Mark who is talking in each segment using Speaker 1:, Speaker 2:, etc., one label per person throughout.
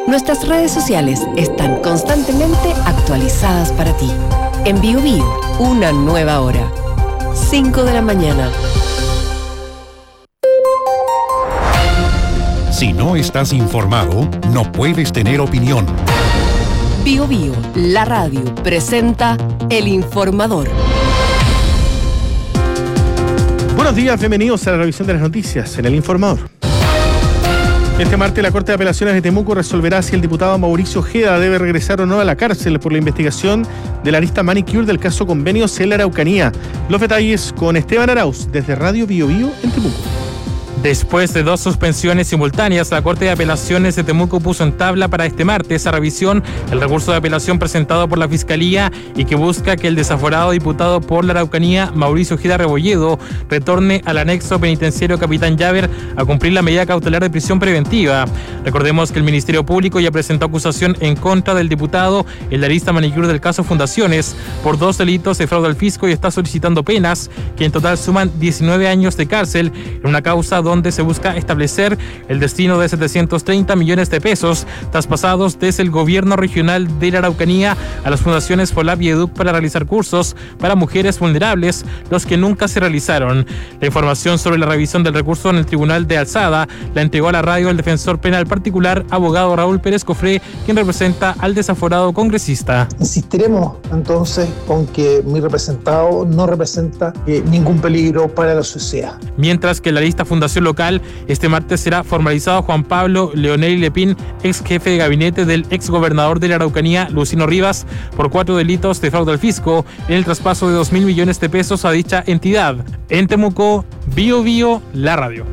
Speaker 1: Nuestras redes sociales están constantemente actualizadas para ti. En Biobío, una nueva hora. 5 de la mañana.
Speaker 2: Si no estás informado, no puedes tener opinión.
Speaker 1: Biobío, la radio, presenta El Informador.
Speaker 3: Buenos días, bienvenidos a la revisión de las noticias en El Informador. Este martes la Corte de Apelaciones de Temuco resolverá si el diputado Mauricio Ojeda debe regresar o no a la cárcel por la investigación de la arista Manicure del caso Convenios en la Araucanía. Los detalles con Esteban Arauz desde Radio Biobío en Temuco.
Speaker 4: Después de 2 suspensiones simultáneas, la Corte de Apelaciones de Temuco puso en tabla para este martes a revisión el recurso de apelación presentado por la Fiscalía y que busca que el desaforado diputado por la Araucanía, Mauricio Ojeda Rebolledo, retorne al anexo penitenciario Capitán Llaver a cumplir la medida cautelar de prisión preventiva. Recordemos que el Ministerio Público ya presentó acusación en contra del diputado en la arista Manicure del caso Fundaciones por 2 delitos de fraude al fisco y está solicitando penas que en total suman 19 años de cárcel en una causa donde se busca establecer el destino de 730 millones de pesos traspasados desde el gobierno regional de la Araucanía a las fundaciones FOLAP y EDUC para realizar cursos para mujeres vulnerables, los que nunca se realizaron. La información sobre la revisión del recurso en el Tribunal de Alzada la entregó a la radio el defensor penal particular, abogado Raúl Pérez Cofré, quien representa al desaforado congresista.
Speaker 5: Insistiremos entonces con que mi representado no representa ningún peligro para la sociedad.
Speaker 4: Mientras que la lista Fundación Local, este martes será formalizado Juan Pablo Leonel Lepín, ex jefe de gabinete del ex gobernador de la Araucanía, Lucino Rivas, por 4 delitos de fraude al fisco en el traspaso de 2.000 millones de pesos a dicha entidad. En Temuco, Biobío, la radio.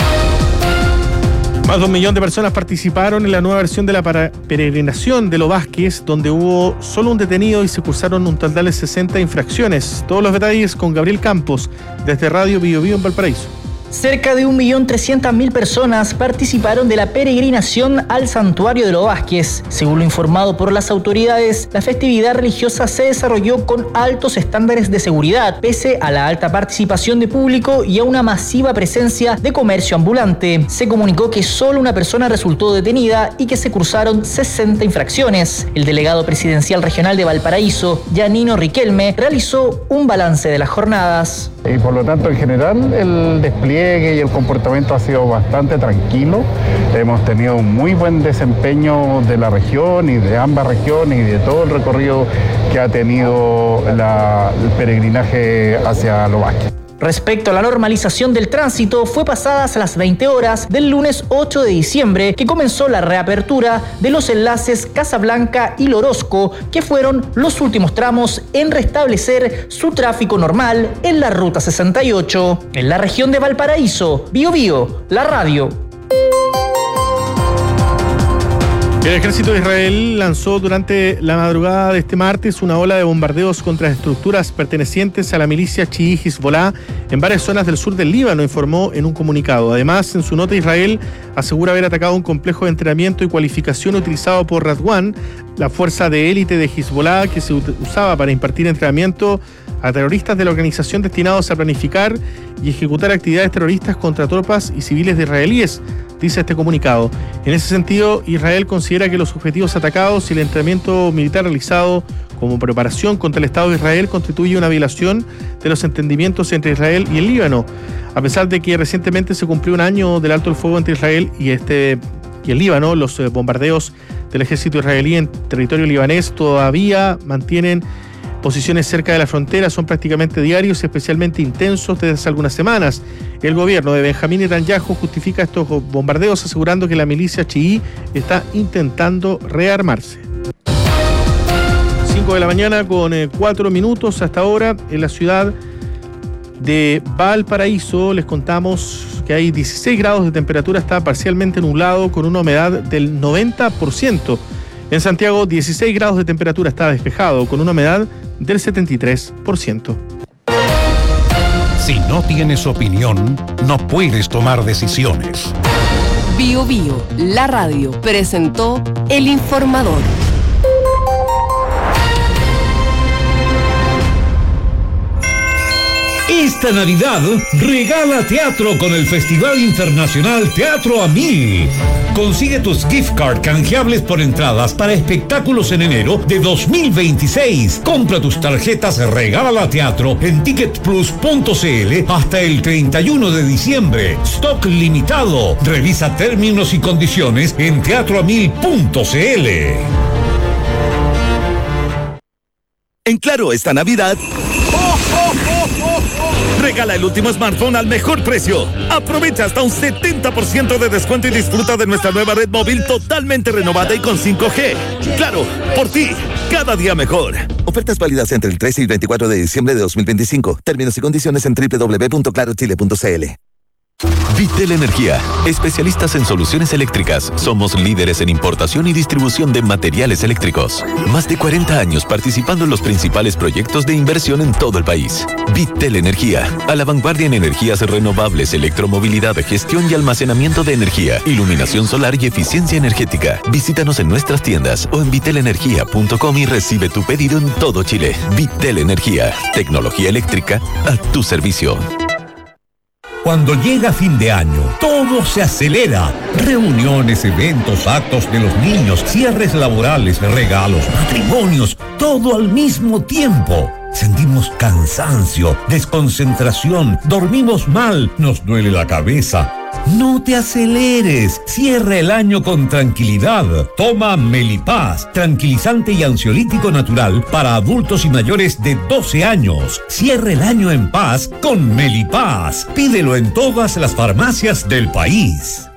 Speaker 3: Más de 1 millón de personas participaron en la nueva versión de la peregrinación de Los Vázquez, donde hubo solo un detenido y se cursaron un total de 60 infracciones. Todos los detalles con Gabriel Campos, desde Radio Biobío en Valparaíso.
Speaker 6: Cerca de 1.300.000 personas participaron de la peregrinación al santuario de Los Vázquez. Según lo informado por las autoridades, la festividad religiosa se desarrolló con altos estándares de seguridad, pese a la alta participación de público y a una masiva presencia de comercio ambulante. Se comunicó que solo una persona resultó detenida y que se cursaron 60 infracciones. El delegado presidencial regional de Valparaíso, Yanino Riquelme, realizó un balance de las jornadas.
Speaker 7: Y por lo tanto, en general, el despliegue y el comportamiento ha sido bastante tranquilo. Hemos tenido un muy buen desempeño de la región y de ambas regiones y de todo el recorrido que ha tenido el peregrinaje hacia Los Vázquez.
Speaker 6: Respecto a la normalización del tránsito, fue pasadas las 20 horas del lunes 8 de diciembre que comenzó la reapertura de los enlaces Casablanca y Lorosco, que fueron los últimos tramos en restablecer su tráfico normal en la Ruta 68. En la región de Valparaíso, Biobío, la radio.
Speaker 3: El ejército de Israel lanzó durante la madrugada de este martes una ola de bombardeos contra estructuras pertenecientes a la milicia chií Hezbollah en varias zonas del sur del Líbano, informó en un comunicado. Además, en su nota, Israel asegura haber atacado un complejo de entrenamiento y cualificación utilizado por Radwan, la fuerza de élite de Hezbollah que se usaba para impartir entrenamiento a terroristas de la organización destinados a planificar y ejecutar actividades terroristas contra tropas y civiles de israelíes, dice este comunicado. En ese sentido, Israel considera que los objetivos atacados y el entrenamiento militar realizado como preparación contra el Estado de Israel constituye una violación de los entendimientos entre Israel y el Líbano. A pesar de que recientemente se cumplió un año del alto el fuego entre Israel y el Líbano, los bombardeos del ejército israelí en territorio libanés todavía mantienen posiciones cerca de la frontera, son prácticamente diarios y especialmente intensos desde hace algunas semanas. El gobierno de Benjamín Netanyahu justifica estos bombardeos asegurando que la milicia chií está intentando rearmarse. 5 de la mañana con 4 minutos hasta ahora en la ciudad de Valparaíso. Les contamos que hay 16 grados de temperatura, está parcialmente nublado con una humedad del 90%. En Santiago, 16 grados de temperatura, está despejado con una humedad del 73%.
Speaker 2: Si no tienes opinión, no puedes tomar decisiones.
Speaker 1: Biobío, la radio, presentó El Informador.
Speaker 8: Esta Navidad, regala teatro con el Festival Internacional Teatro a 1000. Consigue tus gift card canjeables por entradas para espectáculos en enero de 2026. Compra tus tarjetas Regala Teatro en ticketplus.cl hasta el 31 de diciembre. Stock limitado. Revisa términos y condiciones en teatroamil.cl.
Speaker 9: En Claro, esta Navidad, regala el último smartphone al mejor precio. Aprovecha hasta un 70% de descuento y disfruta de nuestra nueva red móvil totalmente renovada y con 5G. Claro, por ti, cada día mejor. Ofertas válidas entre el 13 y 24 de diciembre de 2025. Términos y condiciones en www.clarochile.cl.
Speaker 10: Vitel Energía, especialistas en soluciones eléctricas. Somos líderes en importación y distribución de materiales eléctricos. Más de 40 años participando en los principales proyectos de inversión en todo el país. Vitel Energía, a la vanguardia en energías renovables, electromovilidad, gestión y almacenamiento de energía, iluminación solar y eficiencia energética. Visítanos en nuestras tiendas o en vitelenergia.com y recibe tu pedido en todo Chile. Vitel Energía, tecnología eléctrica a tu servicio.
Speaker 8: Cuando llega fin de año, todo se acelera. Reuniones, eventos, actos de los niños, cierres laborales, regalos, matrimonios, todo al mismo tiempo. Sentimos cansancio, desconcentración, dormimos mal, nos duele la cabeza. No te aceleres, cierra el año con tranquilidad. Toma Melipaz, tranquilizante y ansiolítico natural para adultos y mayores de 12 años. Cierra el año en paz con Melipaz. Pídelo en todas las farmacias del país.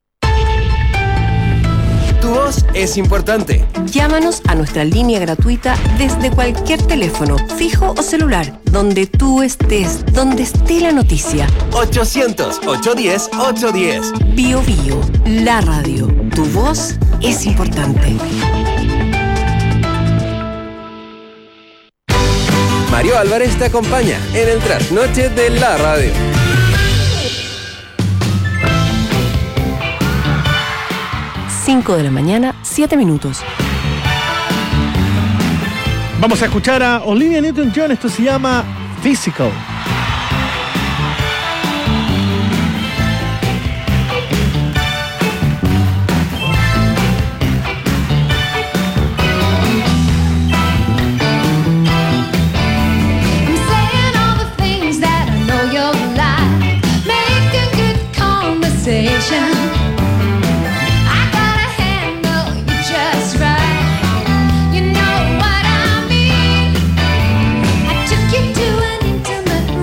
Speaker 11: Tu voz es importante.
Speaker 1: Llámanos a nuestra línea gratuita desde cualquier teléfono, fijo o celular, donde tú estés, donde esté la noticia.
Speaker 11: 800-810-810.
Speaker 1: Bio Bio, la radio. Tu voz es importante.
Speaker 11: Mario Álvarez te acompaña en el trasnoche de la radio.
Speaker 1: 5 de la mañana, 7 minutos.
Speaker 3: Vamos a escuchar a Olivia Newton-John. Esto se llama Physical.
Speaker 12: You know what I mean? I took you to an intimate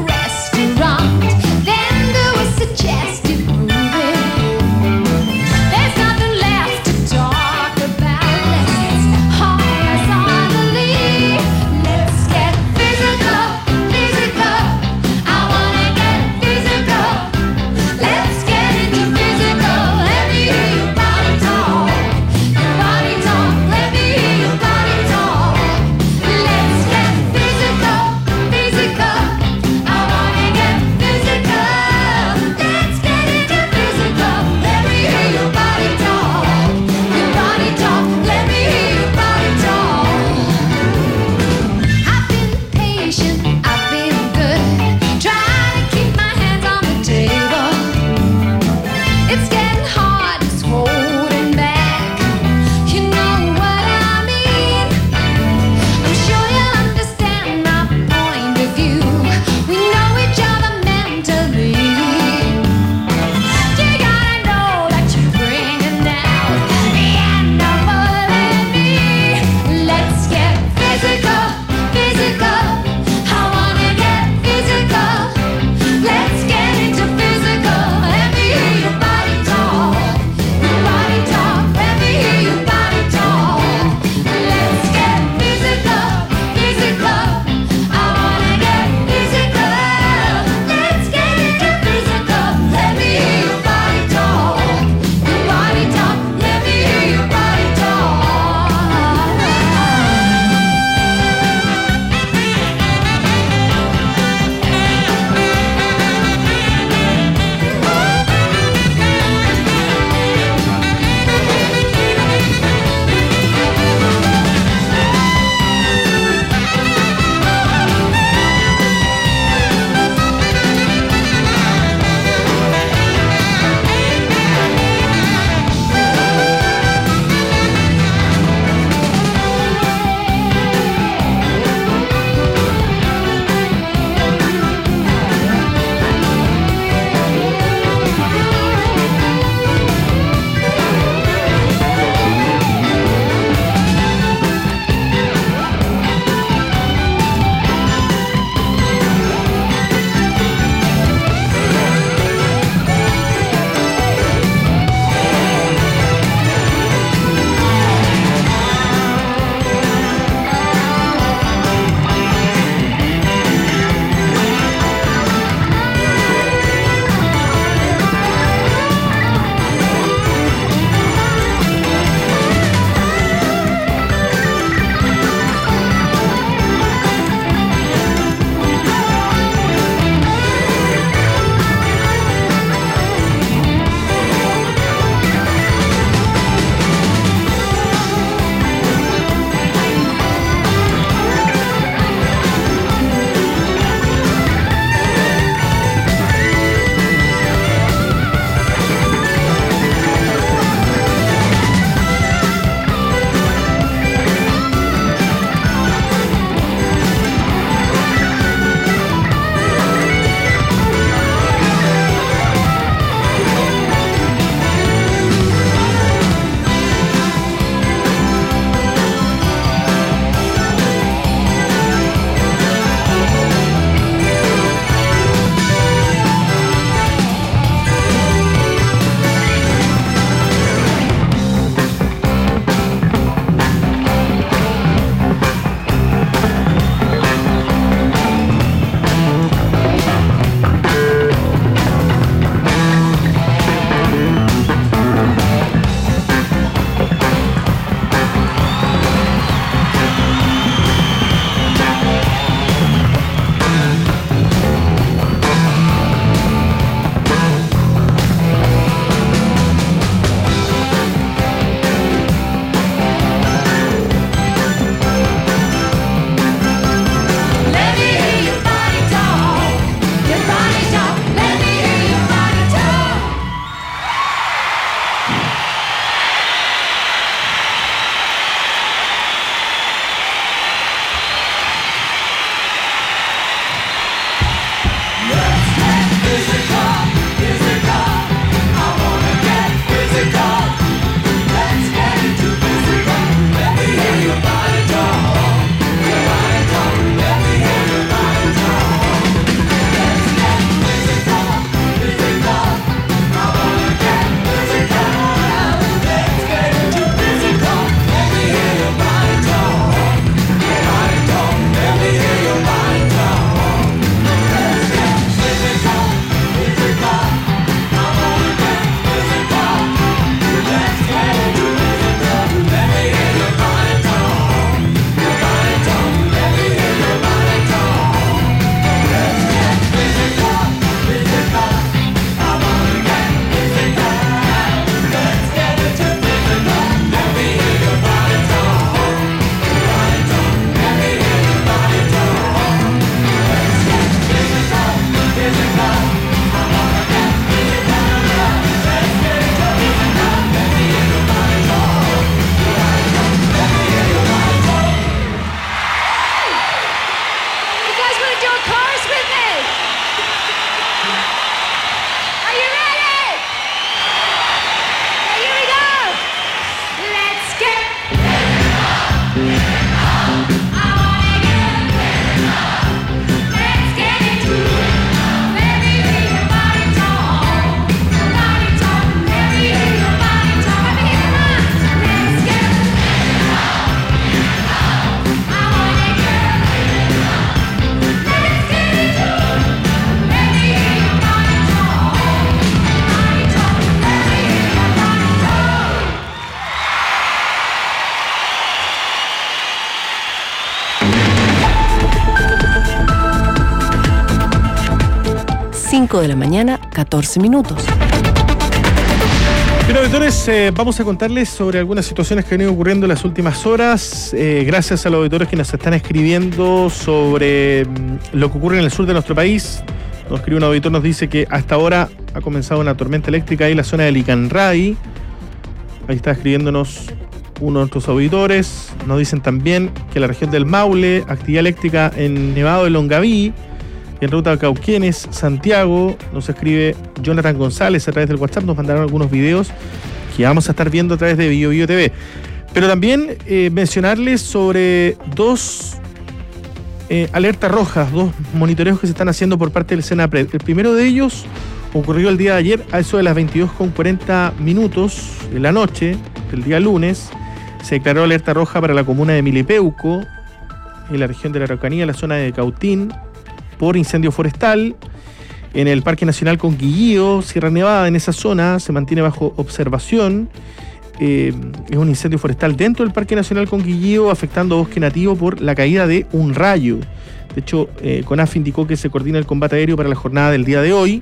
Speaker 1: 5 de la mañana, 14 minutos.
Speaker 3: Bien, auditores, vamos a contarles sobre algunas situaciones que han ido ocurriendo en las últimas horas. Gracias a los auditores que nos están escribiendo sobre lo que ocurre en el sur de nuestro país. Nos escribe un auditor, nos dice que hasta ahora ha comenzado una tormenta eléctrica ahí en la zona de Licanray. Ahí está escribiéndonos uno de nuestros auditores. Nos dicen también que en la región del Maule, actividad eléctrica en Nevado de Longaví. Y en ruta de Cauquenes, Santiago, nos escribe Jonathan González a través del WhatsApp. Nos mandaron algunos videos que vamos a estar viendo a través de BioBio TV. Pero también mencionarles sobre dos alertas rojas, dos monitoreos que se están haciendo por parte del Senapred. El primero de ellos ocurrió el día de ayer a eso de las 22:40 de la noche del día lunes. Se declaró alerta roja para la comuna de Milipeuco, en la región de la Araucanía, en la zona de Cautín, por incendio forestal. En el Parque Nacional Conquillío, Sierra Nevada, en esa zona se mantiene bajo observación. Es un incendio forestal dentro del Parque Nacional Conquillío, afectando bosque nativo por la caída de un rayo. De hecho, CONAF indicó que se coordina el combate aéreo para la jornada del día de hoy.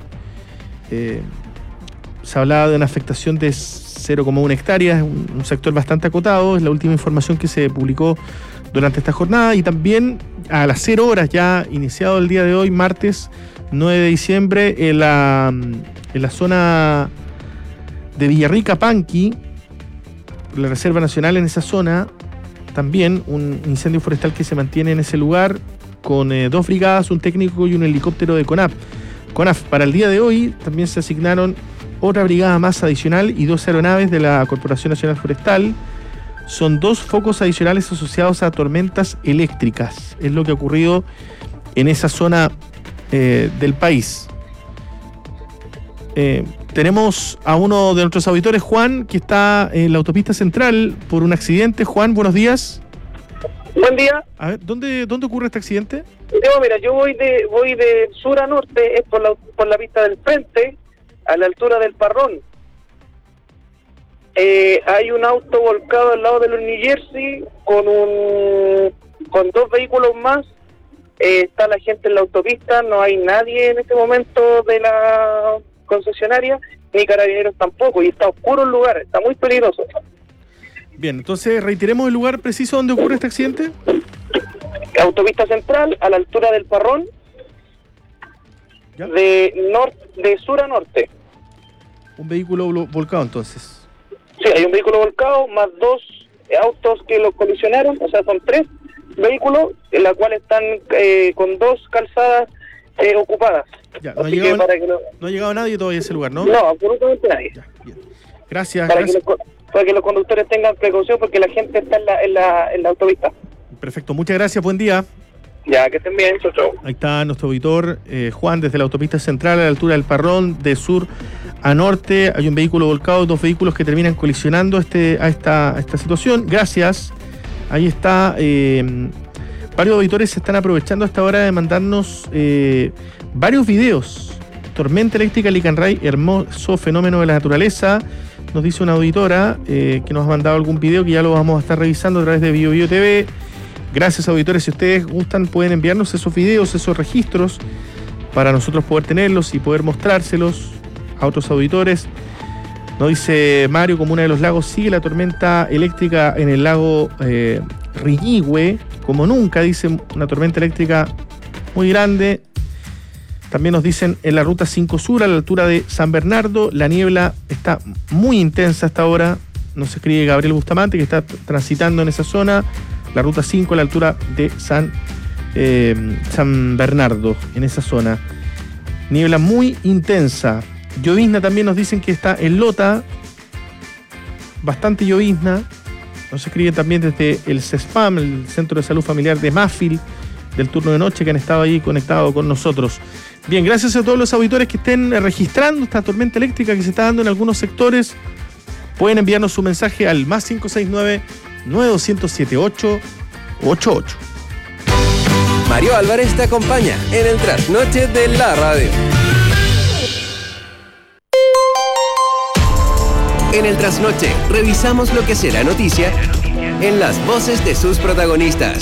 Speaker 3: Se hablaba de una afectación de 0,1 hectáreas, un sector bastante acotado. Es la última información que se publicó durante esta jornada. Y también a las 0 horas, ya iniciado el día de hoy, martes 9 de diciembre, en la zona de Villarrica, Panqui, la Reserva Nacional, en esa zona, también un incendio forestal que se mantiene en ese lugar, con 2 brigadas, un técnico y un helicóptero de CONAF. Para el día de hoy también se asignaron otra brigada más adicional y 2 aeronaves de la Corporación Nacional Forestal. Son 2 focos adicionales asociados a tormentas eléctricas. Es lo que ha ocurrido en esa zona del país. Tenemos a uno de nuestros auditores, Juan, que está en la autopista central por un accidente. Juan, buenos días.
Speaker 12: Buen día.
Speaker 3: A ver, ¿dónde ocurre este accidente?
Speaker 12: Mira, yo voy de sur a norte, es por la pista del frente, a la altura del Parrón. Hay un auto volcado al lado de los New Jersey con 2 vehículos más. Está la gente en la autopista, no hay nadie en este momento de la concesionaria, ni carabineros tampoco, y está oscuro el lugar, está muy peligroso.
Speaker 3: Bien, entonces reiteremos el lugar preciso donde ocurre este accidente.
Speaker 12: Autopista central, a la altura del Parrón, de sur a norte.
Speaker 3: Un vehículo volcado entonces.
Speaker 12: Sí, hay un vehículo volcado, más 2 autos que lo colisionaron, o sea, son 3 vehículos, en la cual están con 2 calzadas ocupadas.
Speaker 3: Ya, no ha llegado nadie todavía a ese lugar, ¿no?
Speaker 12: No, absolutamente nadie.
Speaker 3: Ya, bien. Gracias.
Speaker 12: Para que los conductores tengan precaución, porque la gente está en la autopista.
Speaker 3: Perfecto, muchas gracias, buen día.
Speaker 12: Ya, que estén bien, chau.
Speaker 3: Ahí está nuestro auditor, Juan, desde la autopista central a la altura del Parrón, de sur a norte. Hay un vehículo volcado, 2 vehículos que terminan colisionando a esta situación. Gracias. Ahí está. Varios auditores se están aprovechando hasta ahora de mandarnos varios videos. Tormenta eléctrica Licanray, hermoso fenómeno de la naturaleza. Nos dice una auditora que nos ha mandado algún video que ya lo vamos a estar revisando a través de BioBio TV. Gracias, auditores. Si ustedes gustan, pueden enviarnos esos videos, esos registros, para nosotros poder tenerlos y poder mostrárselos a otros auditores. Nos dice Mario, comuna de Los Lagos, sigue la tormenta eléctrica en el lago Riñihue, como nunca, dice, una tormenta eléctrica muy grande. También nos dicen en la ruta 5 Sur, a la altura de San Bernardo, la niebla está muy intensa hasta ahora. Nos escribe Gabriel Bustamante, que está transitando en esa zona. La ruta 5 a la altura de San Bernardo, en esa zona. Niebla muy intensa. Llovizna también nos dicen que está en Lota. Bastante llovizna. Nos escriben también desde el CESPAM, el Centro de Salud Familiar de Mafil, del turno de noche, que han estado ahí conectados con nosotros. Bien, gracias a todos los auditores que estén registrando esta tormenta eléctrica que se está dando en algunos sectores. Pueden enviarnos su mensaje al más 569-9207-888.
Speaker 11: Mario Álvarez te acompaña en el trasnoche de la radio. En el trasnoche revisamos lo que será noticia en las voces de sus protagonistas.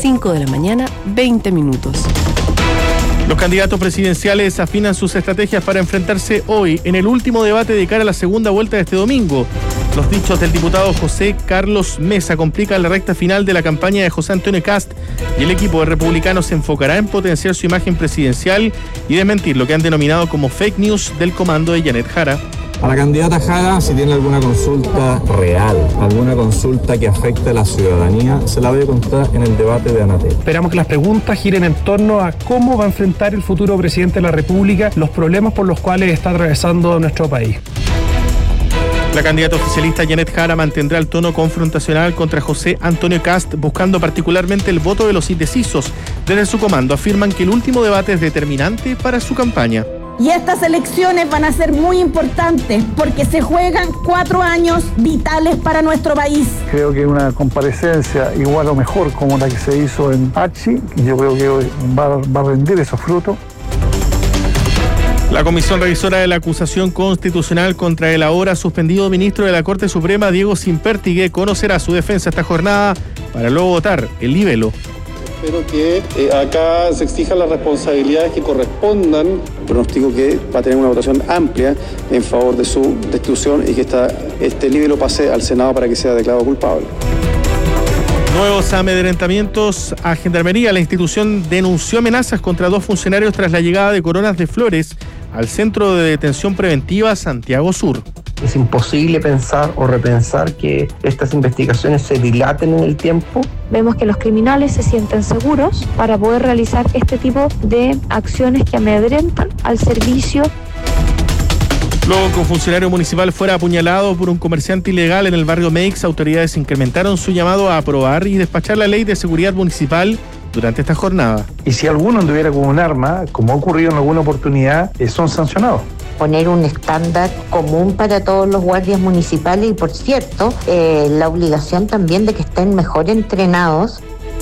Speaker 1: 5 de la mañana, 20 minutos.
Speaker 3: Los candidatos presidenciales afinan sus estrategias para enfrentarse hoy en el último debate de cara a la segunda vuelta de este domingo. Los dichos del diputado José Carlos Mesa complican la recta final de la campaña de José Antonio Kast y el equipo de republicanos se enfocará en potenciar su imagen presidencial y desmentir lo que han denominado como fake news del comando de Janet Jara.
Speaker 13: A la candidata Jara, si tiene alguna consulta real, alguna consulta que afecte a la ciudadanía, se la voy a contar en el debate de Anatel.
Speaker 14: Esperamos que las preguntas giren en torno a cómo va a enfrentar el futuro presidente de la República los problemas por los cuales está atravesando nuestro país.
Speaker 3: La candidata oficialista Janet Jara mantendrá el tono confrontacional contra José Antonio Kast, buscando particularmente el voto de los indecisos. Desde su comando afirman que el último debate es determinante para su campaña.
Speaker 15: Y estas elecciones van a ser muy importantes porque se juegan 4 años vitales para nuestro país.
Speaker 5: Creo que una comparecencia igual o mejor como la que se hizo en Hachi, yo creo que va a rendir esos frutos.
Speaker 3: La Comisión Revisora de la Acusación Constitucional contra el ahora suspendido ministro de la Corte Suprema, Diego Sínpertigue, conocerá su defensa esta jornada para luego votar el libelo.
Speaker 16: Espero que acá se exijan las responsabilidades que correspondan. Pronostico que va a tener una votación amplia en favor de su destitución y que este libelo pase al Senado para que sea declarado culpable.
Speaker 3: Nuevos amedrentamientos a Gendarmería. La institución denunció amenazas contra 2 funcionarios tras la llegada de Coronas de Flores al Centro de Detención Preventiva Santiago Sur.
Speaker 17: Es imposible pensar o repensar que estas investigaciones se dilaten en el tiempo.
Speaker 18: Vemos que los criminales se sienten seguros para poder realizar este tipo de acciones que amedrentan al servicio.
Speaker 3: Luego que un funcionario municipal fuera apuñalado por un comerciante ilegal en el barrio Meix, autoridades incrementaron su llamado a aprobar y despachar la ley de seguridad municipal durante esta jornada.
Speaker 5: Y si alguno anduviera con un arma, como ha ocurrido en alguna oportunidad, son sancionados.
Speaker 19: Poner un estándar común para todos los guardias municipales y, por cierto, la obligación también de que estén mejor entrenados.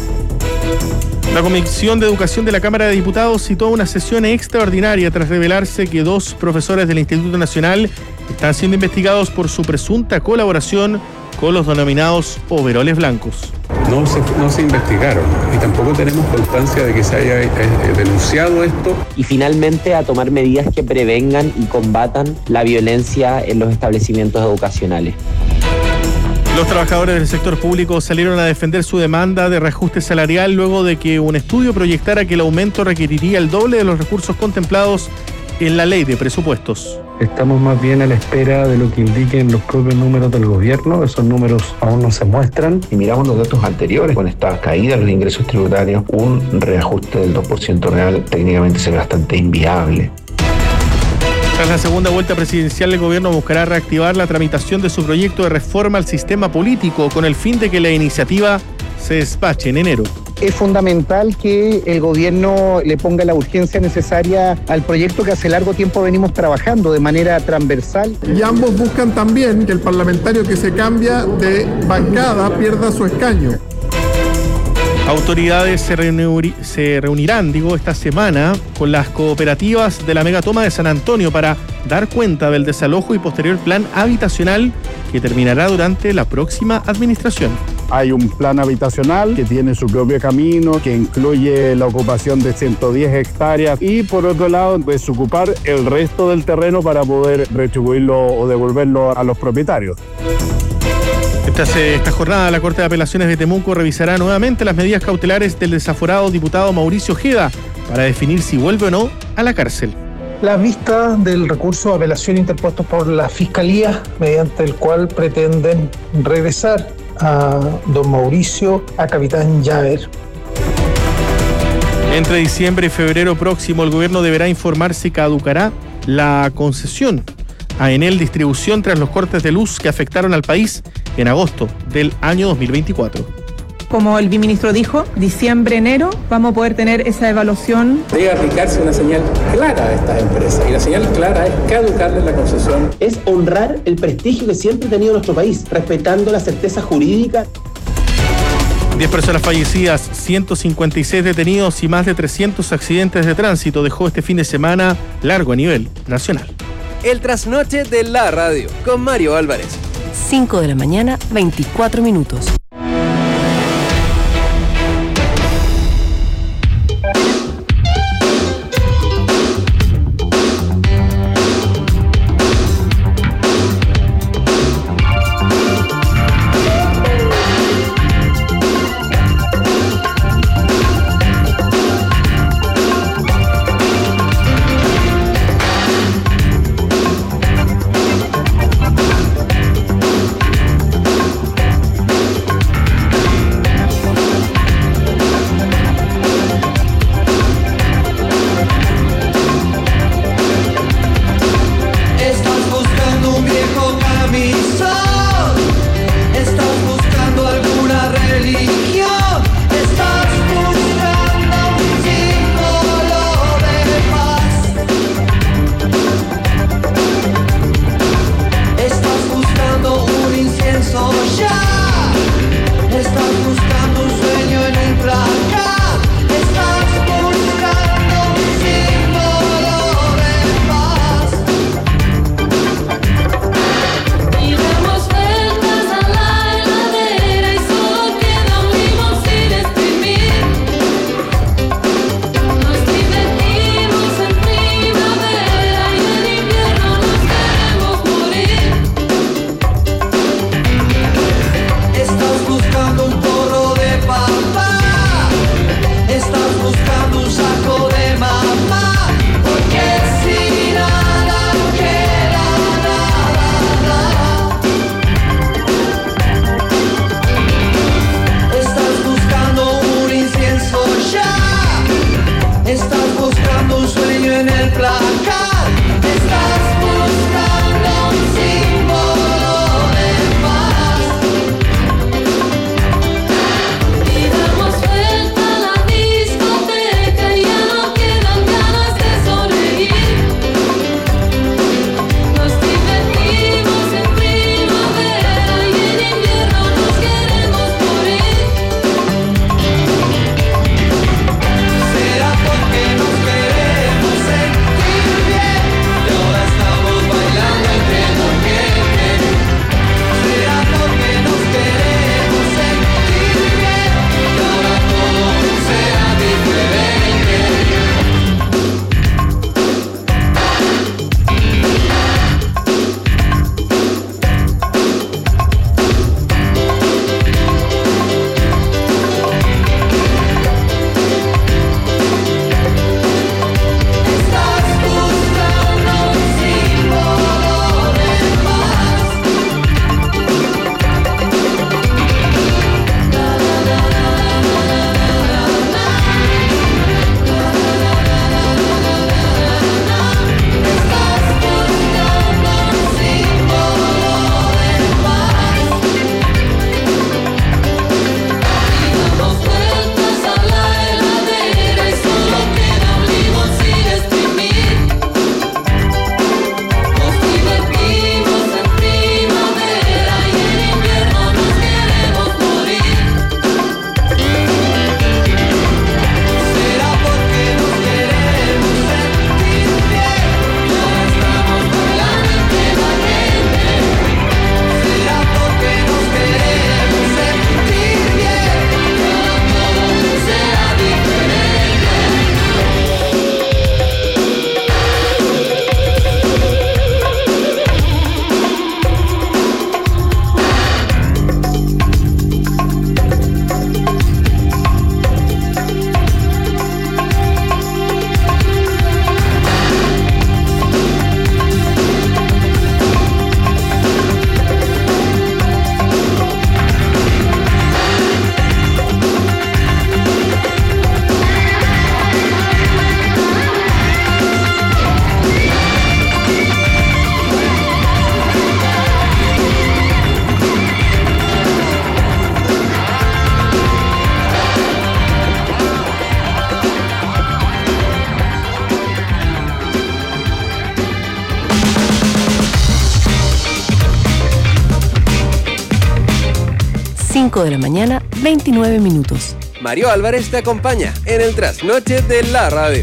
Speaker 3: La Comisión de Educación de la Cámara de Diputados citó una sesión extraordinaria tras revelarse que 2 profesores del Instituto Nacional están siendo investigados por su presunta colaboración con los denominados overoles blancos.
Speaker 20: No se investigaron y tampoco tenemos constancia de que se haya denunciado esto.
Speaker 21: Y finalmente a tomar medidas que prevengan y combatan la violencia en los establecimientos educacionales.
Speaker 3: Los trabajadores del sector público salieron a defender su demanda de reajuste salarial luego de que un estudio proyectara que el aumento requeriría el doble de los recursos contemplados en la ley de presupuestos.
Speaker 14: Estamos más bien a la espera de lo que indiquen los propios números del gobierno. Esos números aún no se muestran.
Speaker 17: Y miramos los datos anteriores, con esta caída de los ingresos tributarios, un reajuste del 2% real técnicamente se ve bastante inviable.
Speaker 3: Tras la segunda vuelta presidencial, el gobierno buscará reactivar la tramitación de su proyecto de reforma al sistema político con el fin de que la iniciativa se despache en enero.
Speaker 22: Es fundamental que el gobierno le ponga la urgencia necesaria al proyecto que hace largo tiempo venimos trabajando de manera transversal.
Speaker 23: Y ambos buscan también que el parlamentario que se cambia de bancada pierda su escaño.
Speaker 3: Autoridades se reunirán esta semana con las cooperativas de la megatoma de San Antonio para dar cuenta del desalojo y posterior plan habitacional que terminará durante la próxima administración.
Speaker 7: Hay un plan habitacional que tiene su propio camino, que incluye la ocupación de 110 hectáreas y por otro lado desocupar el resto del terreno para poder retribuirlo o devolverlo a los propietarios.
Speaker 3: Esta jornada, la Corte de Apelaciones de Temuco revisará nuevamente las medidas cautelares del desaforado diputado Mauricio Ojeda para definir si vuelve o no a la cárcel.
Speaker 5: La vista del recurso de apelación interpuesto por la Fiscalía, mediante el cual pretenden regresar a don Mauricio a capitán Javer.
Speaker 3: Entre diciembre y febrero próximo, el gobierno deberá informar si caducará la concesión a Enel Distribución tras los cortes de luz que afectaron al país en agosto del año 2024.
Speaker 24: Como el viceministro dijo, diciembre, enero, vamos a poder tener esa evaluación.
Speaker 25: Debe aplicarse una señal clara a estas empresas y la señal clara es caducarle la concesión.
Speaker 26: Es honrar el prestigio que siempre ha tenido nuestro país, respetando la certeza jurídica.
Speaker 3: 10 personas fallecidas, 156 detenidos y más de 300 accidentes de tránsito dejó este fin de semana largo a nivel nacional.
Speaker 11: El trasnoche de la radio con Mario Álvarez.
Speaker 1: 5 de la mañana, 24 minutos. 5 de la mañana, 29 minutos.
Speaker 11: Mario Álvarez te acompaña en el trasnoche de la radio.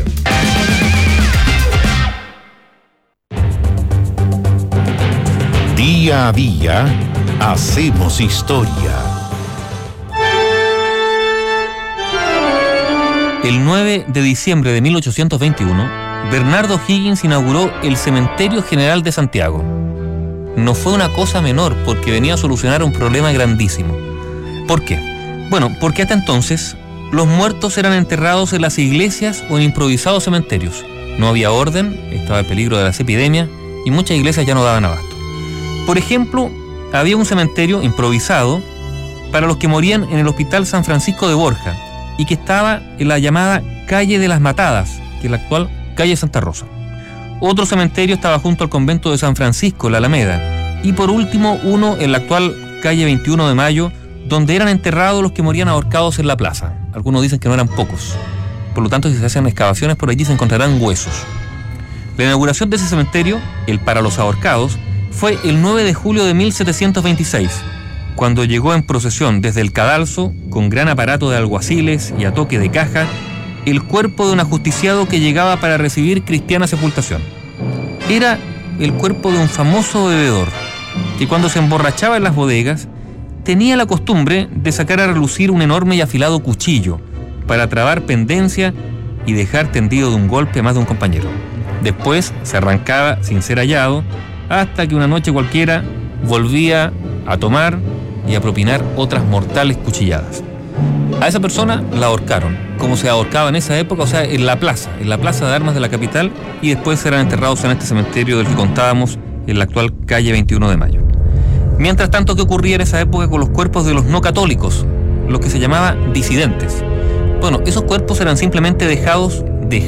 Speaker 2: Día a día, hacemos historia.
Speaker 4: El 9 de diciembre de 1821, Bernardo Higgins inauguró el Cementerio General de Santiago. No fue una cosa menor porque venía a solucionar un problema grandísimo. ¿Por qué? Bueno, porque hasta entonces los muertos eran enterrados en las iglesias o en improvisados cementerios. No había orden, estaba el peligro de las epidemias y muchas iglesias ya no daban abasto. Por ejemplo, había un cementerio improvisado para los que morían en el Hospital San Francisco de Borja y que estaba en la llamada Calle de las Matadas, que es la actual Calle Santa Rosa. Otro cementerio estaba junto al convento de San Francisco, la Alameda, y por último uno en la actual Calle 21 de Mayo, donde eran enterrados los que morían ahorcados en la plaza. Algunos dicen que no eran pocos. Por lo tanto, si se hacen excavaciones por allí se encontrarán huesos. La inauguración de ese cementerio, el para los ahorcados, fue el 9 de julio de 1726, cuando llegó en procesión desde el cadalso, con gran aparato de alguaciles y a toque de caja, el cuerpo de un ajusticiado que llegaba para recibir cristiana sepultación. Era el cuerpo de un famoso bebedor, que cuando se emborrachaba en las bodegas, tenía la costumbre de sacar a relucir un enorme y afilado cuchillo para trabar pendencia y dejar tendido de un golpe a más de un compañero. Después se arrancaba sin ser hallado, hasta que una noche cualquiera volvía a tomar y a propinar otras mortales cuchilladas. A esa persona la ahorcaron, como se ahorcaba en esa época, o sea, en la plaza de armas de la capital, y después serán enterrados en este cementerio del que contábamos, en la actual Calle 21 de Mayo. Mientras tanto, ¿qué ocurría en esa época con los cuerpos de los no católicos, los que se llamaba disidentes? Bueno, esos cuerpos eran simplemente dejados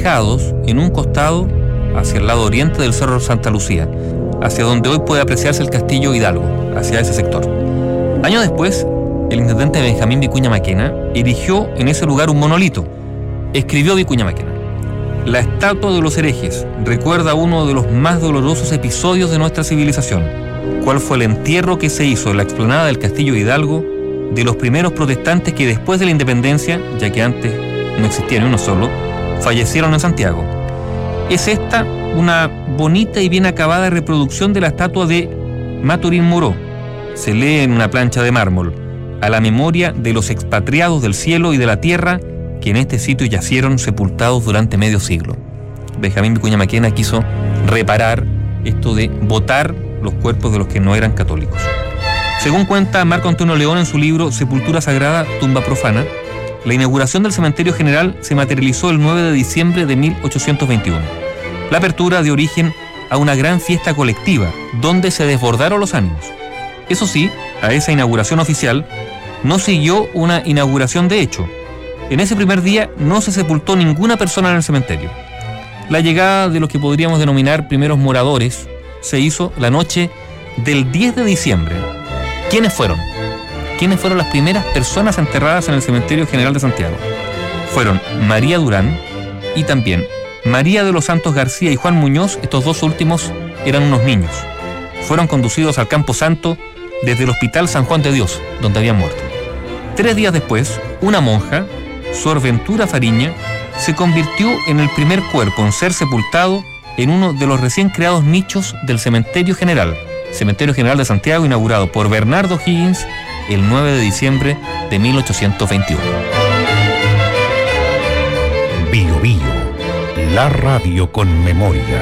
Speaker 4: en un costado hacia el lado oriente del Cerro Santa Lucía, hacia donde hoy puede apreciarse el Castillo Hidalgo, hacia ese sector. Años después, el intendente Benjamín Vicuña Maquena erigió en ese lugar un monolito. Escribió Vicuña Maquena: la estatua de los herejes recuerda uno de los más dolorosos episodios de nuestra civilización, cuál fue el entierro que se hizo en la explanada del Castillo Hidalgo de los primeros protestantes que después de la independencia, ya que antes no existía ni uno solo, fallecieron en Santiago. Es esta una bonita y bien acabada reproducción de la estatua de Maturín Moró. Se lee en una plancha de mármol: a la memoria de los expatriados del cielo y de la tierra que en este sitio yacieron sepultados durante medio siglo. Benjamín Vicuña Maquena quiso reparar esto de botar los cuerpos de los que no eran católicos. Según cuenta Marco Antonio León en su libro Sepultura Sagrada, Tumba Profana, la inauguración del Cementerio General se materializó el 9 de diciembre de 1821. La apertura dio origen a una gran fiesta colectiva, donde se desbordaron los ánimos. Eso sí, a esa inauguración oficial no siguió una inauguración de hecho. En ese primer día no se sepultó ninguna persona en el cementerio. La llegada de los que podríamos denominar primeros moradores se hizo la noche del 10 de diciembre. ¿Quiénes fueron? ¿Quiénes fueron las primeras personas enterradas en el Cementerio General de Santiago? Fueron María Durán y también María de los Santos García y Juan Muñoz. Estos dos últimos eran unos niños. Fueron conducidos al Campo Santo desde el Hospital San Juan de Dios, donde habían muerto. 3 días después, una monja, Sor Ventura Fariña, se convirtió en el primer cuerpo en ser sepultado en uno de los recién creados nichos del Cementerio General de Santiago, inaugurado por Bernardo Higgins el 9 de diciembre de 1821.
Speaker 2: Bio Bio, la radio con memoria.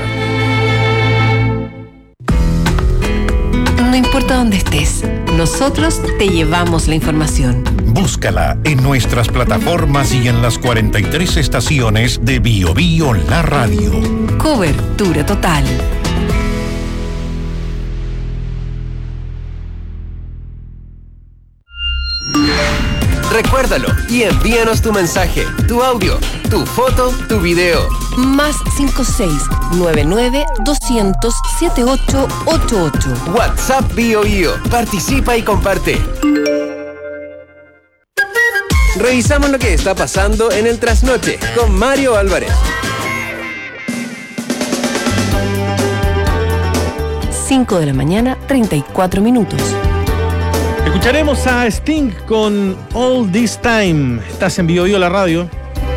Speaker 1: No importa dónde estés, nosotros te llevamos la información.
Speaker 2: Búscala en nuestras plataformas y en las 43 estaciones de Bio Bio, la radio.
Speaker 1: Cobertura total.
Speaker 11: Recuérdalo y envíanos tu mensaje, tu audio, tu foto, tu video.
Speaker 1: Más 56-99-200-7888.
Speaker 11: WhatsApp Bio Bio. Participa y comparte. Revisamos lo que está pasando en el trasnoche con Mario Álvarez.
Speaker 1: 5 de la mañana, 34 minutos.
Speaker 3: Escucharemos a Sting con All This Time. Estás en BioBio la radio.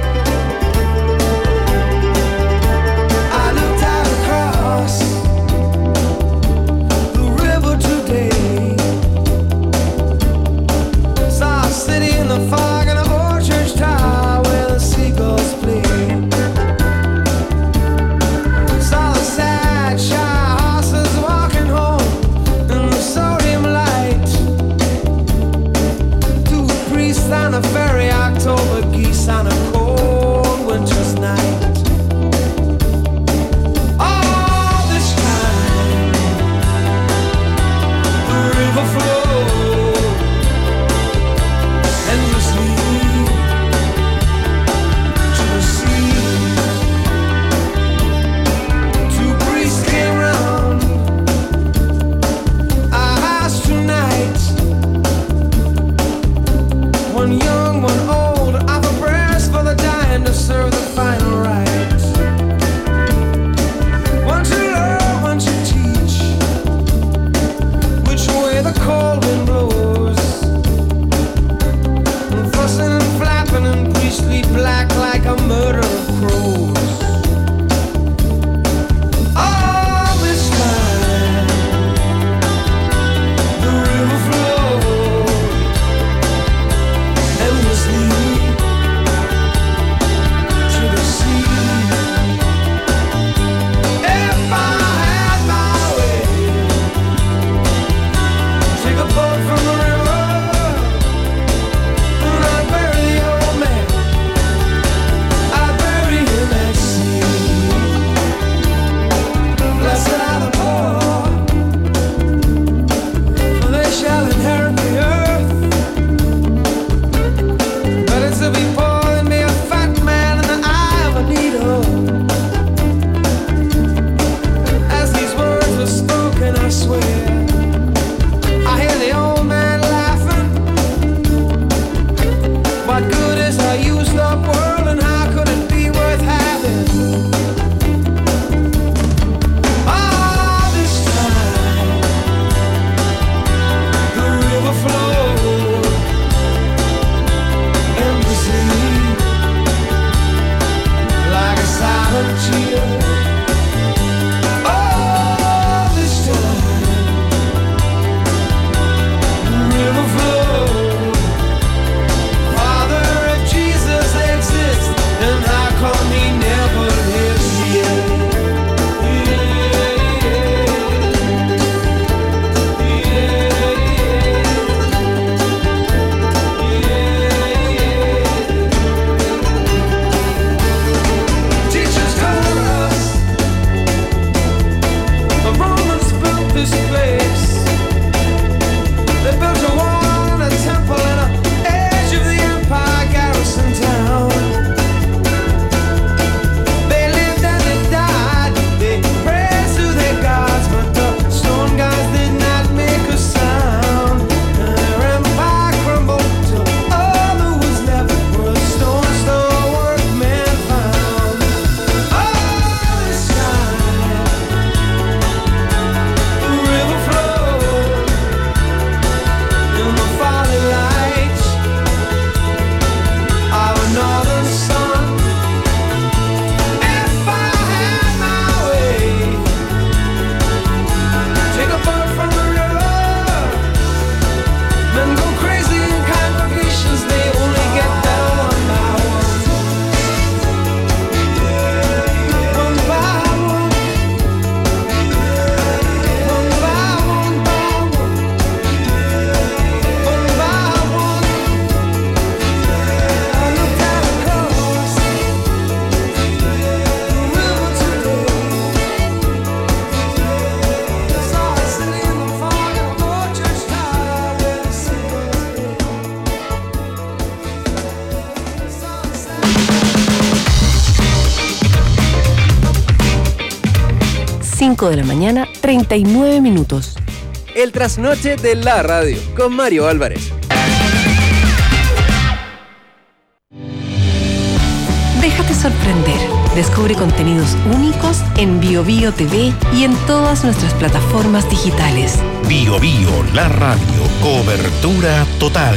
Speaker 1: De la mañana, 39 minutos.
Speaker 11: El trasnoche de la radio, con Mario Álvarez.
Speaker 1: Déjate sorprender. Descubre contenidos únicos en BioBio TV y en todas nuestras plataformas digitales.
Speaker 2: BioBio, la radio. Cobertura total.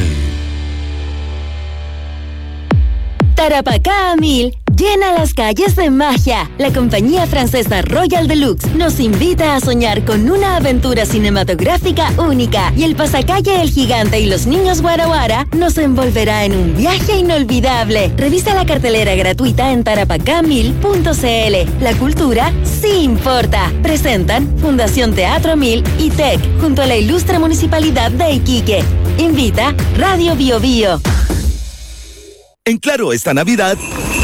Speaker 6: Tarapacá a 1000 llena las calles de magia. La compañía francesa Royal Deluxe nos invita a soñar con una aventura cinematográfica única y el pasacalle El Gigante y los Niños Guara Guara nos envolverá en un viaje inolvidable. Revisa la cartelera gratuita en tarapacá1000.cl. La cultura sí importa. Presentan Fundación Teatro 1000 y TEC junto a la ilustre Municipalidad de Iquique. Invita Radio Bio Bio.
Speaker 8: En Claro, esta Navidad,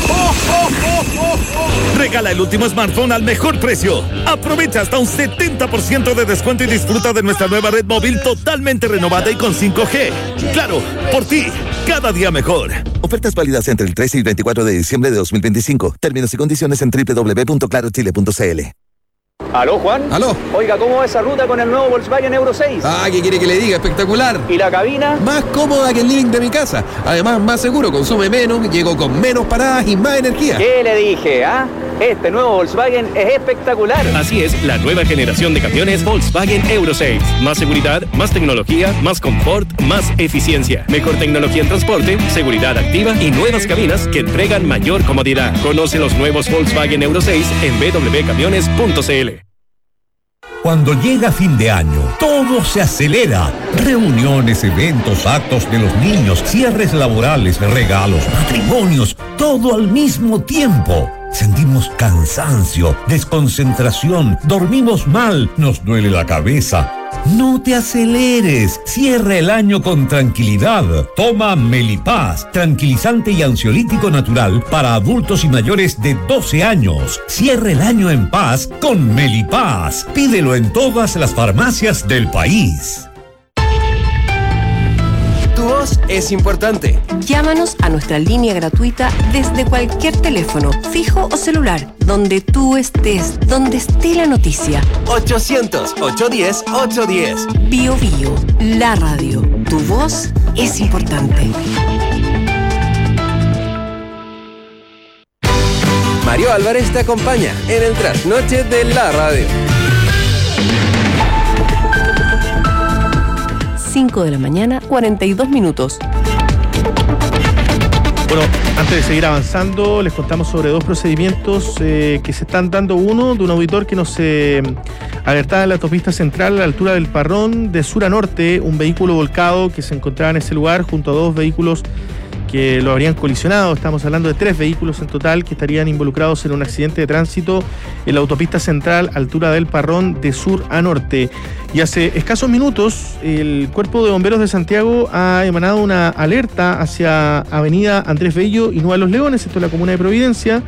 Speaker 8: regala el último smartphone al mejor precio. Aprovecha hasta un 70% de descuento y disfruta de nuestra nueva red móvil totalmente renovada y con 5G. Claro, por ti, cada día mejor. Ofertas válidas entre el 13 y 24 de diciembre de 2025. Términos y condiciones en www.clarochile.cl.
Speaker 9: ¿Aló, Juan?
Speaker 10: ¿Aló?
Speaker 9: Oiga, ¿cómo va esa ruta con el nuevo Volkswagen Euro 6?
Speaker 10: ¿Qué quiere que le diga? Espectacular.
Speaker 9: ¿Y la cabina?
Speaker 10: Más cómoda que el living de mi casa. Además, más seguro, consume menos, llego con menos paradas y más energía.
Speaker 9: ¿Qué le dije, Este nuevo Volkswagen es espectacular.
Speaker 12: Así es, la nueva generación de camiones Volkswagen Euro 6. Más seguridad, más tecnología, más confort, más eficiencia. Mejor tecnología en transporte, seguridad activa y nuevas cabinas que entregan mayor comodidad. Conoce los nuevos Volkswagen Euro 6 en www.camiones.cl.
Speaker 13: Cuando llega fin de año, todo se acelera. Reuniones, eventos, actos de los niños, cierres laborales, regalos, matrimonios, todo al mismo tiempo. Sentimos cansancio, desconcentración, dormimos mal, nos duele la cabeza. No te aceleres, cierra el año con tranquilidad. Toma Melipaz, tranquilizante y ansiolítico natural para adultos y mayores de 12 años. Cierra el año en paz con Melipaz. Pídelo en todas las farmacias del país.
Speaker 11: Tu voz es importante.
Speaker 1: Llámanos a nuestra línea gratuita desde cualquier teléfono, fijo o celular, donde tú estés, donde esté la noticia.
Speaker 11: 800-810-810.
Speaker 1: Bio Bio, la radio. Tu voz es importante.
Speaker 11: Mario Álvarez te acompaña en el trasnoche de la radio.
Speaker 1: 5 de la mañana, 42 minutos.
Speaker 3: Bueno, antes de seguir avanzando, les contamos sobre dos procedimientos que se están dando. Uno de un auditor que nos alertaba en la autopista central a la altura del Parrón de sur a norte, un vehículo volcado que se encontraba en ese lugar junto a dos vehículos que lo habrían colisionado. Estamos hablando de 3 vehículos en total que estarían involucrados en un accidente de tránsito en la autopista central, altura del Parrón de sur a norte. Y hace escasos minutos, el Cuerpo de Bomberos de Santiago ha emanado una alerta hacia Avenida Andrés Bello y Nueva Los Leones, esto es la comuna de Providencia,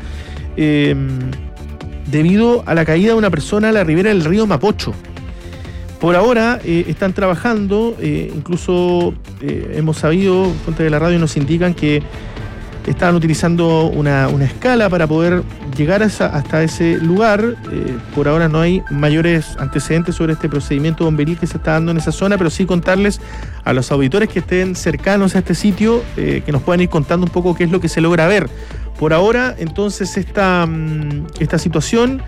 Speaker 3: debido a la caída de una persona a la ribera del río Mapocho. Por ahora están trabajando, incluso hemos sabido, fuentes de la radio nos indican que estaban utilizando una escala para poder llegar hasta ese lugar. Por ahora no hay mayores antecedentes sobre este procedimiento bomberil que se está dando en esa zona, pero sí contarles a los auditores que estén cercanos a este sitio que nos puedan ir contando un poco qué es lo que se logra ver. Por ahora, entonces, esta situación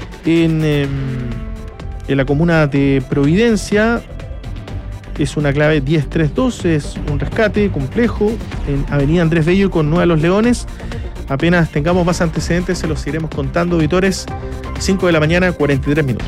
Speaker 3: en la comuna de Providencia es una clave 1032, es un rescate complejo en Avenida Andrés Bello con Nueva Los Leones. Apenas tengamos más antecedentes se los iremos contando, auditores. 5 de la mañana, 43 minutos.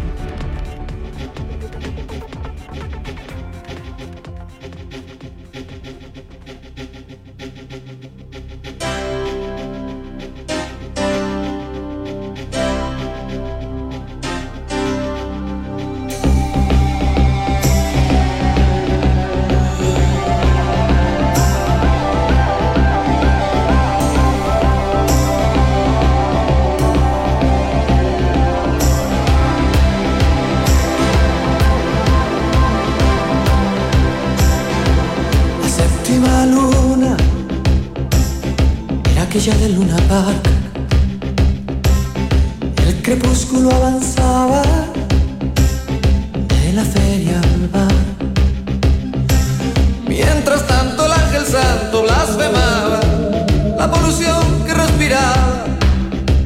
Speaker 27: Aquella del Luna Park, el crepúsculo avanzaba de la feria al bar. Mientras tanto el ángel santo blasfemaba la polución que respiraba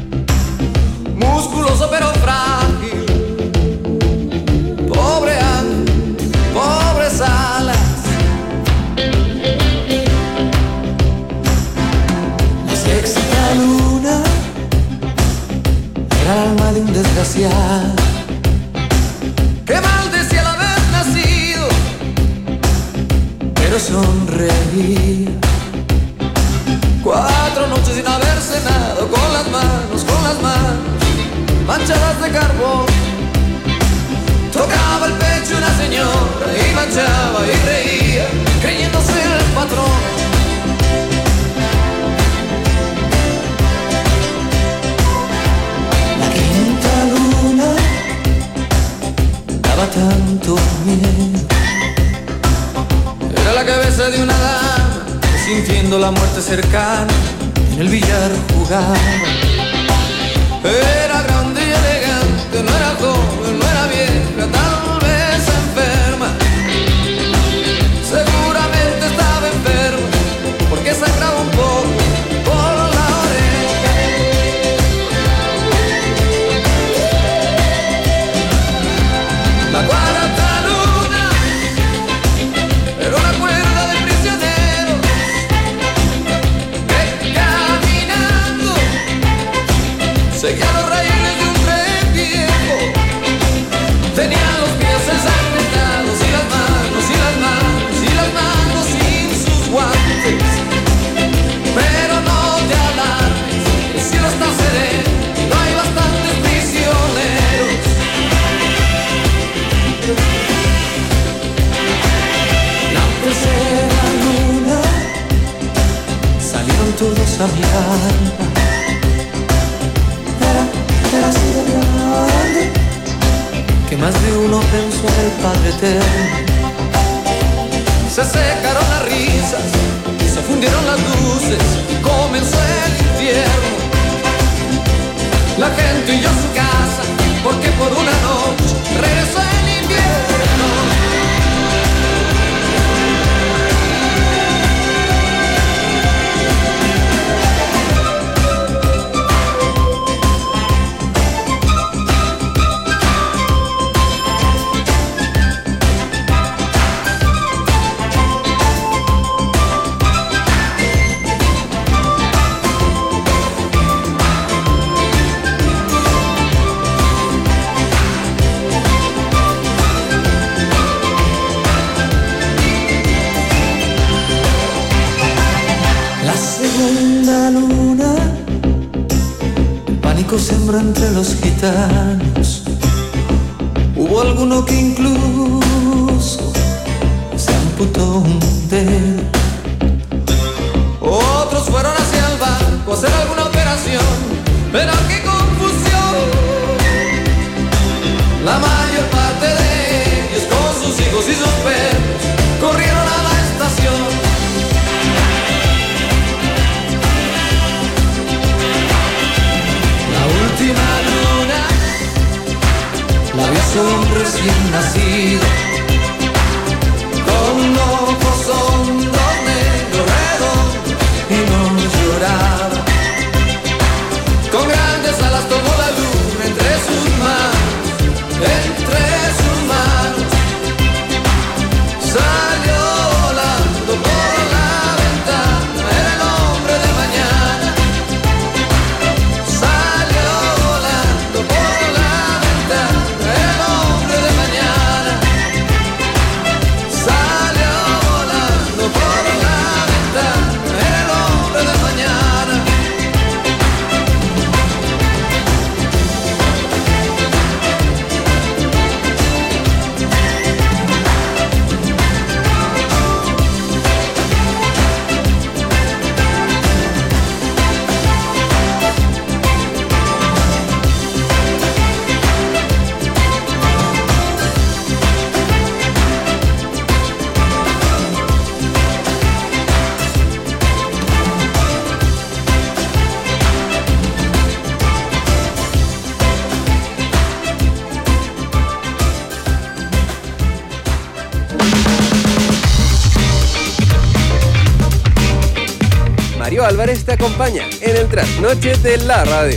Speaker 27: sonreía. 4 noches sin haber cenado, con las manos manchadas de carbón. Tocaba el pecho una señora y manchaba y reía, creyéndose el patrón. La quinta luna daba tanto miedo. Era la cabeza de una dama que, sintiendo la muerte cercana, en el billar jugaba. Era grande y elegante, no era joven, no era vieja, tal vez enferma. Seguramente estaba enferma, porque sangraba un poco por la oreja. La cuarta luna era una cuerda de prisioneros que caminando seguía los raíles de un tren viejo. Tenían los pies ensangrentados y las manos sin sus guantes. Pero no te alarmes, el cielo está sereno y no hay bastantes prisioneros. La tercera luna salieron todos a mirarla. Era así de grande que más de uno pensó en el Padre Eterno. Se secaron las risas, se fundieron las luces, comenzó el infierno. La gente huyó a su casa porque por una noche regresó el invierno. Segunda luna, el pánico sembró entre los gitanos. Hubo alguno que incluso se amputó un dedo. Otros fueron hacia el banco a hacer alguna operación, pero qué confusión. La mayor parte de ellos, con sus hijos y sus perros, corrieron a la estación. Última luna la vio solo un recién nacido, con ojos hondos, negros, redondos, y no lloraba. Con grandes alas tomó la luna entre sus manos, salió volando por la ventana, era el hombre de mañana.
Speaker 11: Mario Álvarez te acompaña en el trasnoche de la radio.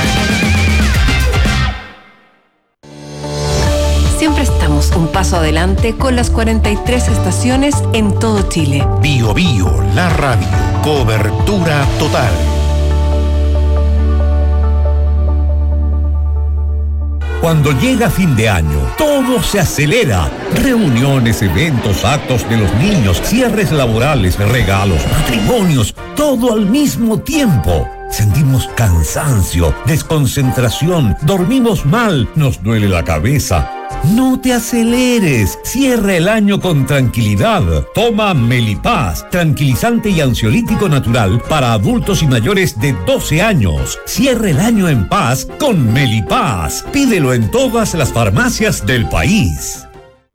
Speaker 1: Siempre estamos un paso adelante con las 43 estaciones en todo Chile.
Speaker 2: Bio Bio, la radio. Cobertura total.
Speaker 13: Cuando llega fin de año, todo se acelera. Reuniones, eventos, actos de los niños, cierres laborales, regalos, matrimonios, todo al mismo tiempo. Sentimos cansancio, desconcentración, dormimos mal, nos duele la cabeza. No te aceleres, cierra el año con tranquilidad. Toma Melipaz, tranquilizante y ansiolítico natural para adultos y mayores de 12 años. Cierra el año en paz con Melipaz. Pídelo en todas las farmacias del país.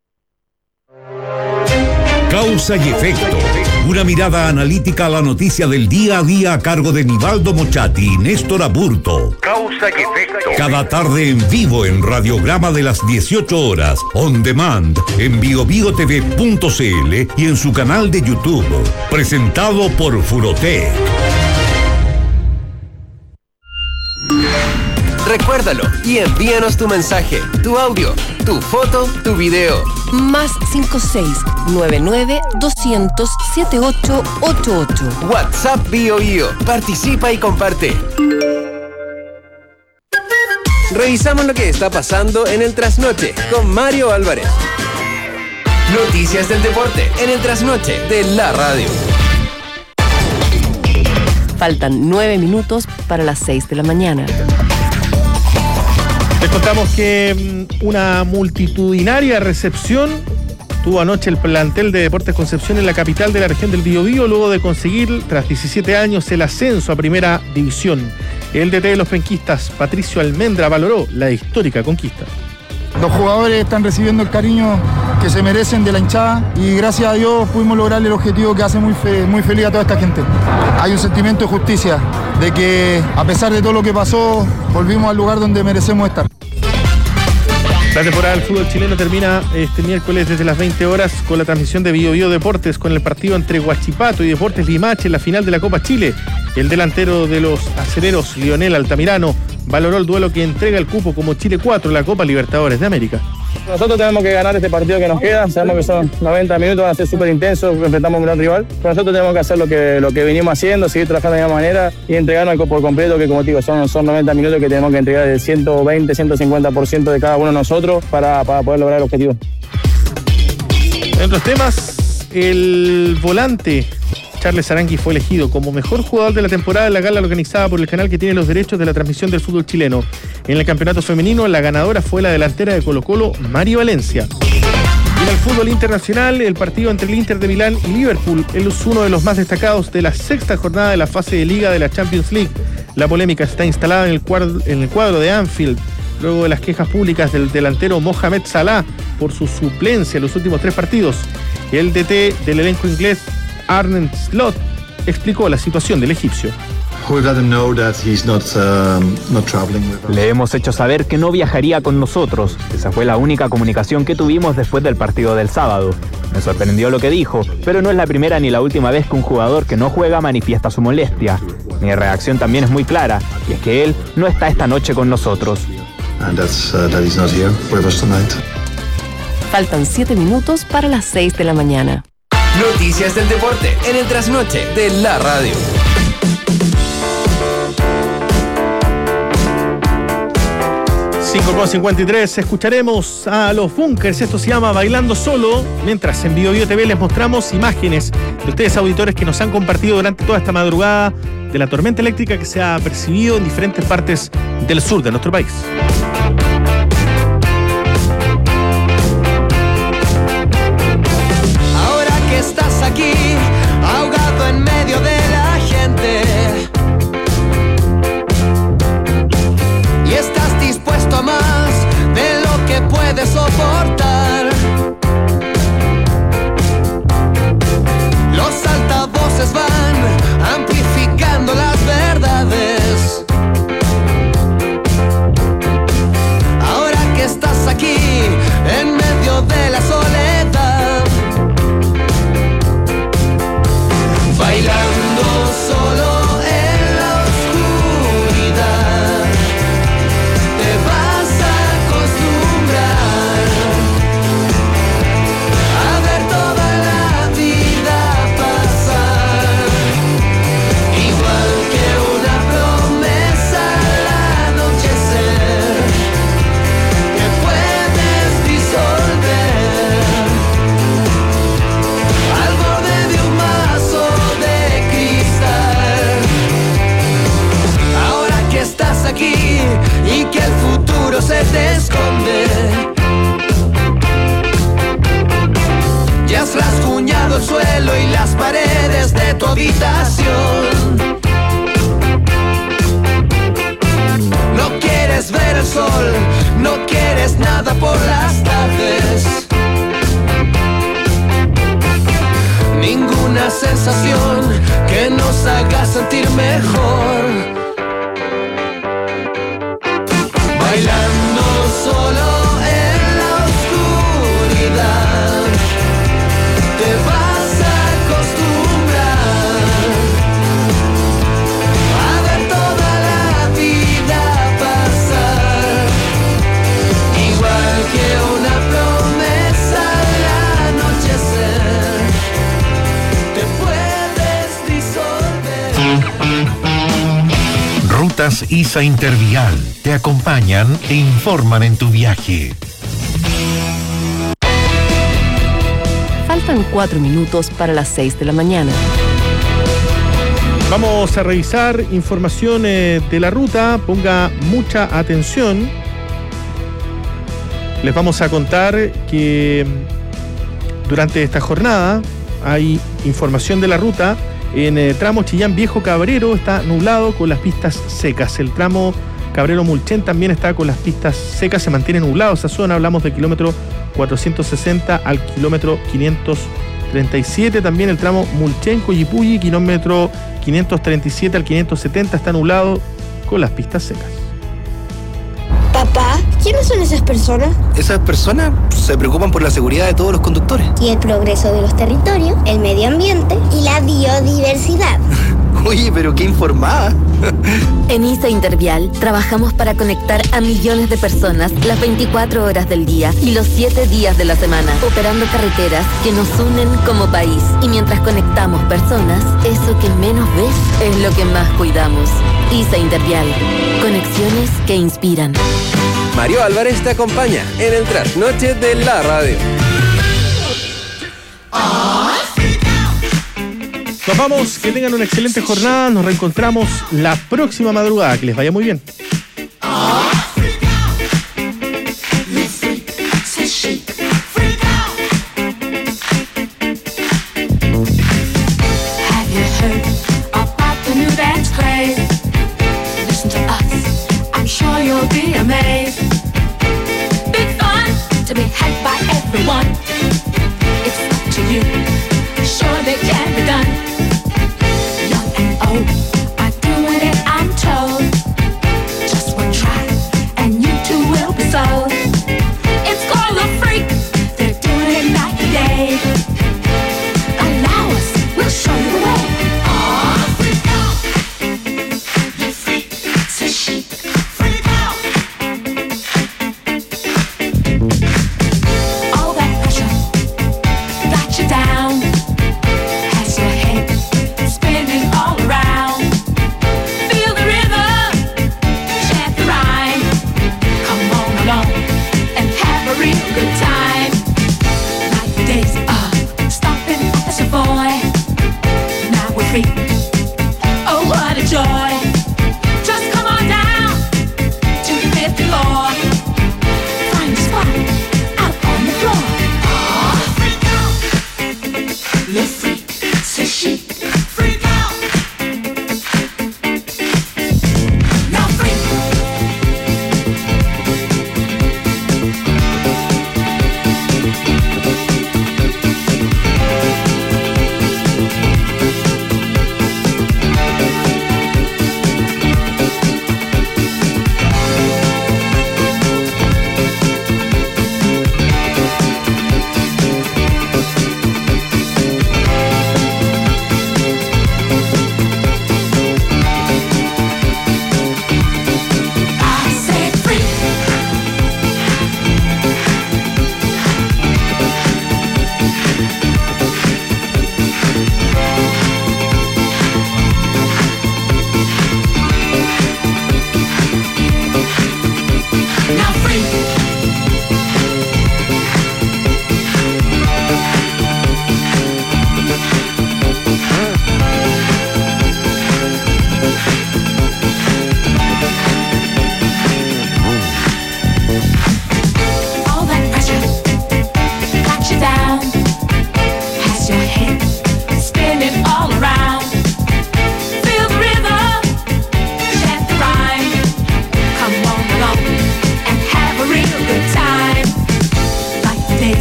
Speaker 13: Causa y efecto. Una mirada analítica a la noticia del día a día a cargo de Nivaldo Mochati y Néstor Aburto. Causa y efecto. Cada tarde en vivo en Radiograma de las 18 horas, on demand, en biobiotv.cl y en su canal de YouTube. Presentado por Furotec.
Speaker 11: Recuérdalo y envíanos tu mensaje, tu audio, tu foto, tu video.
Speaker 1: Más 56-99-200-7888.
Speaker 11: WhatsApp BioBio. Participa y comparte. Revisamos lo que está pasando en el Trasnoche con Mario Álvarez. Noticias del deporte en el Trasnoche de la radio.
Speaker 1: Faltan 9 minutos para las 6 de la mañana.
Speaker 3: Les contamos que una multitudinaria recepción tuvo anoche el plantel de Deportes Concepción en la capital de la región del Biobío, luego de conseguir, tras 17 años, el ascenso a Primera División. El DT de los penquistas, Patricio Almendra, valoró la histórica conquista.
Speaker 14: Los jugadores están recibiendo el cariño que se merecen de la hinchada y gracias a Dios pudimos lograr el objetivo que hace muy feliz a toda esta gente. Hay un sentimiento de justicia, de que a pesar de todo lo que pasó, volvimos al lugar donde merecemos estar.
Speaker 3: La temporada del fútbol chileno termina este miércoles desde las 20 horas con la transmisión de Bio Deportes con el partido entre Huachipato y Deportes Limache en la final de la Copa Chile. El delantero de los aceleros, Lionel Altamirano, valoró el duelo que entrega el cupo como Chile 4 en la Copa Libertadores de América.
Speaker 15: Nosotros tenemos que ganar este partido que nos queda, sabemos que son 90 minutos, van a ser súper intensos, enfrentamos a un gran rival, pero nosotros tenemos que hacer lo que venimos haciendo, seguir trabajando de la misma manera y entregarnos por completo, que como te digo, son 90 minutos que tenemos que entregar el 120, 150% de cada uno de nosotros para poder lograr el objetivo.
Speaker 3: En otros temas, el volante Charles Arangui fue elegido como mejor jugador de la temporada en la gala organizada por el canal que tiene los derechos de la transmisión del fútbol chileno. En el campeonato femenino, la ganadora fue la delantera de Colo-Colo, Mari Valencia. Y en el fútbol internacional, el partido entre el Inter de Milán y Liverpool es uno de los más destacados de la sexta jornada de la fase de liga de la Champions League. La polémica está instalada en el cuadro de Anfield, luego de las quejas públicas del delantero Mohamed Salah por su suplencia en los últimos 3 partidos. El DT del elenco inglés, Arne Slot, explicó la situación del egipcio.
Speaker 16: Le hemos hecho saber que no viajaría con nosotros. Esa fue la única comunicación que tuvimos después del partido del sábado. Me sorprendió lo que dijo, pero no es la primera ni la última vez que un jugador que no juega manifiesta su molestia. Mi reacción también es muy clara, y es que él no está esta noche con nosotros.
Speaker 1: Faltan 7 minutos para las 6 de la mañana.
Speaker 11: Noticias del deporte en el Trasnoche de la radio.
Speaker 3: Con 53 escucharemos a los Bunkers, esto se llama Bailando Solo, mientras en Bio TV les mostramos imágenes de ustedes auditores que nos han compartido durante toda esta madrugada de la tormenta eléctrica que se ha percibido en diferentes partes del sur de nuestro país.
Speaker 27: Ahora que estás aquí, ahogado en medio de la gente, y estás dispuesto a más de lo que puedes soportar. Los altavoces van amplificando las verdades. habitación. No quieres ver el sol, no quieres nada por las tardes. Ninguna sensación que nos haga sentir mejor. Bailando solo en la oscuridad, te vas a acostumbrar a ver toda la vida pasar, igual que una promesa al anochecer, te puedes disolver.
Speaker 2: Rutas ISA Intervial te acompañan e informan en tu viaje.
Speaker 1: Faltan 4 minutos para las 6 de la mañana.
Speaker 3: Vamos a revisar información de la ruta. Ponga mucha atención. Les vamos a contar que durante esta jornada hay información de la ruta. En el tramo Chillán Viejo Cabrero está nublado con las pistas secas. El tramo Cabrero Mulchen también está con las pistas secas, se mantiene nublado esa zona. Hablamos del kilómetro 460 al kilómetro 537. También el tramo Mulchen Coyipulli, kilómetro 537 al 570 está nublado con las pistas secas.
Speaker 17: Papá, ¿quiénes son esas personas?
Speaker 18: Esas personas se preocupan por la seguridad de todos los conductores.
Speaker 17: Y el progreso de los territorios, el medio ambiente y la biodiversidad.
Speaker 18: Oye, pero qué informada.
Speaker 6: En ISA Intervial trabajamos para conectar a millones de personas las 24 horas del día y los 7 días de la semana, operando carreteras que nos unen como país. Y mientras conectamos personas, eso que menos ves es lo que más cuidamos. ISA Intervial, conexiones que inspiran.
Speaker 11: Mario Álvarez te acompaña en el trasnoche de la radio.
Speaker 3: Nos vamos, que tengan una excelente jornada. Nos reencontramos la próxima madrugada. Que les vaya muy bien.
Speaker 27: Big fun to be had by everyone.